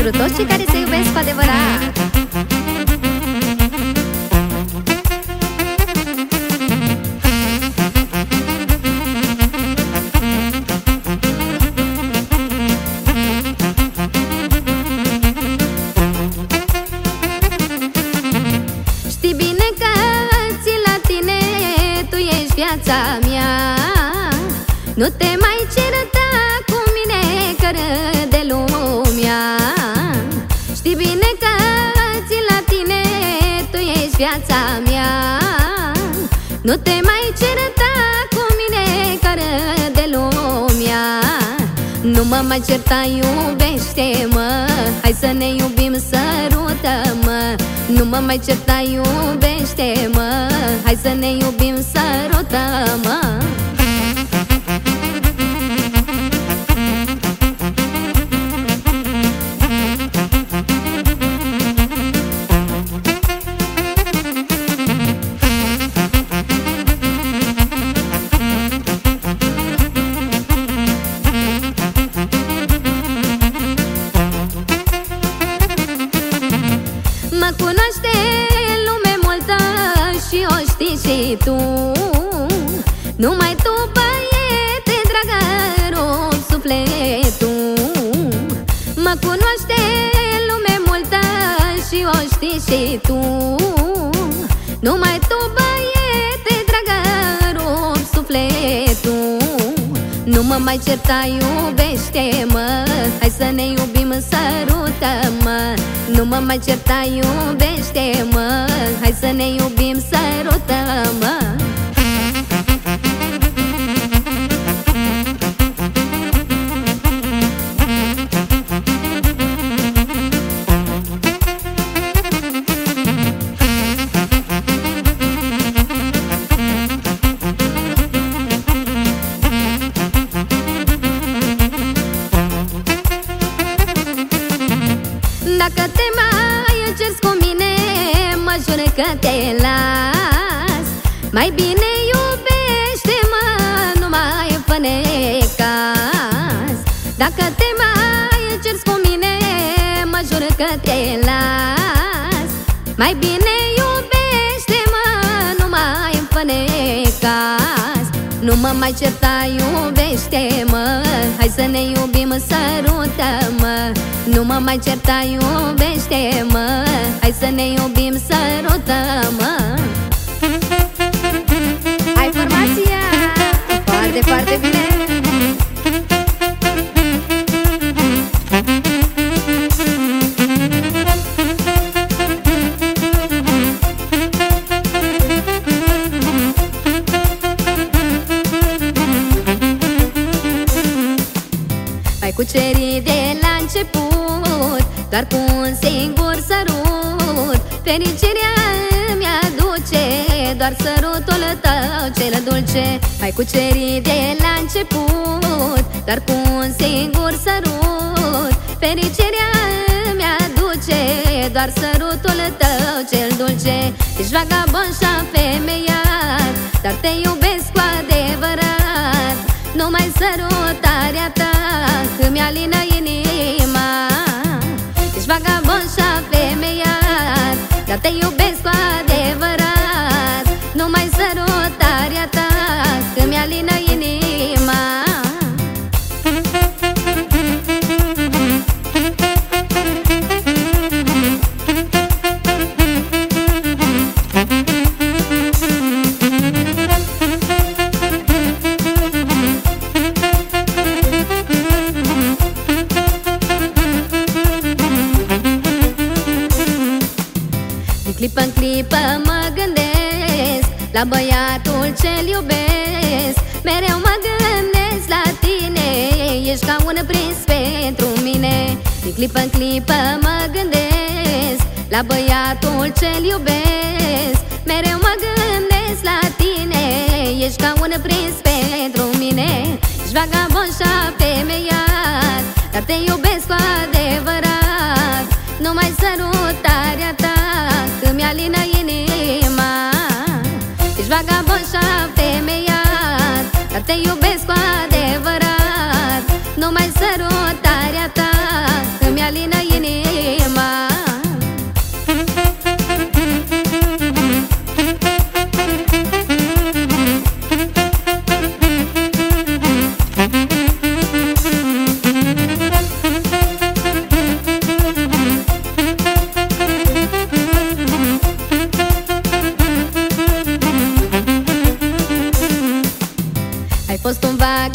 Pentru toți cei care se iubesc cu adevărat. Știi bine că țin la tine, tu ești viața mea. Nu te mai certa cu mine că râde lumea. Știi bine că țin la tine, tu ești viața mea. Nu te mai certa cu mine că râde lumea. Nu mă mai certa, iubește-mă, hai să ne iubim, sărută-mă. Nu mă mai certa, iubește-mă, hai să ne iubim, sărută-mă. Mă cunoaște lume multă și o știi și tu. Numai tu, băiete dragă, rup sufletul. Mă cunoaște lume multă și o știi și tu. Numai tu, băiete dragă, rup sufletul. Nu mă mai certa, iubește-mă, hai să ne iubim, sărută-mă. Nu mă mai certa, iubește-mă, hai să ne iubim, sărută-mă. Dacă te mai ceri cu mine, mă jur că te las. Mai bine iubește-mă, nu mai fă necaz. Dacă te mai ceri cu mine, mă jur că te las. Mai bine iubește-mă, nu mai fă necaz. Nu mă mai certa, iubește-mă, hai să ne iubim, sărută-mă. Nu mă mai certa, iubește-mă, hai să ne iubim, sărută-mă. Ai formația foarte, foarte bine. Mai cuceri de la început, doar cu un singur sărut. Fericirea îmi aduce doar sărutul tău cel dulce. Mai cuceri de la început, doar cu un singur sărut. Fericirea îmi aduce doar sărutul tău cel dulce. Ești vagabond și afemeiat, dar te iubesc cu adevărat. Numai sărutarea ta îmi alină inima. Ești vagabond și afemeiat, dar te iubesc cu adevărat. Numai sărutarea ta îmi alină inima. Din clipă în clipă mă gândesc la băiatul ce-l iubesc. Mereu mă gândesc la tine, ești ca un prins pentru mine. Din clipă în clipă mă gândesc la băiatul ce-l iubesc. Mereu mă gândesc la tine, ești ca un prins pentru mine. Ești vagabond și afemeiat, dar te iubesc cu adevărat. Numai sărutarea ta îmi alină inima. Ești vagabond și afemeiat, dar te iubesc cu adevărat. Numai sărutarea ta îmi alină inima.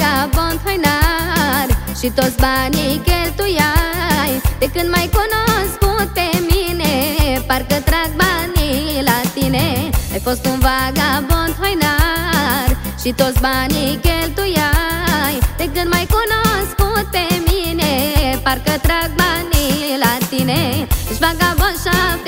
vagabond hăinar și toți banii cheltuiai. De când m-ai cunoscut pe mine, parcă trag banii la tine. Ai fost un vagabond hăinar și toți banii cheltuiai. De când m-ai cunoscut pe mine, parcă trag banii la tine. Ești vagabond și